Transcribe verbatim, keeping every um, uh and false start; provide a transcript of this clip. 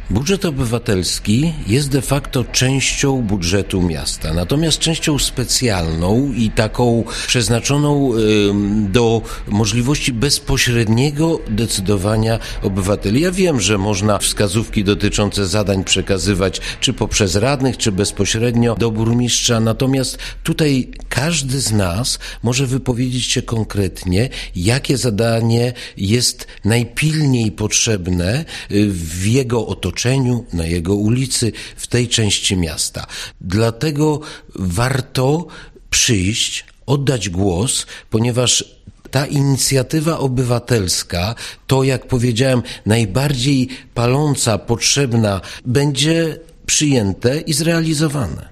Budżet obywatelski jest de facto częścią budżetu miasta, natomiast częścią specjalną i taką przeznaczoną do możliwości bezpośredniego decydowania obywateli. Ja wiem, że można wskazówki dotyczące zadań przekazywać czy poprzez radnych, czy bezpośrednio do burmistrza, natomiast tutaj każdy z nas może wypowiedzieć się konkretnie, jakie zadanie jest najpilniej potrzebne w jego otoczeniu, na jego ulicy, w tej części miasta. Dlatego warto przyjść, oddać głos, ponieważ ta inicjatywa obywatelska, to jak powiedziałem, najbardziej paląca, potrzebna, będzie przyjęte i zrealizowane.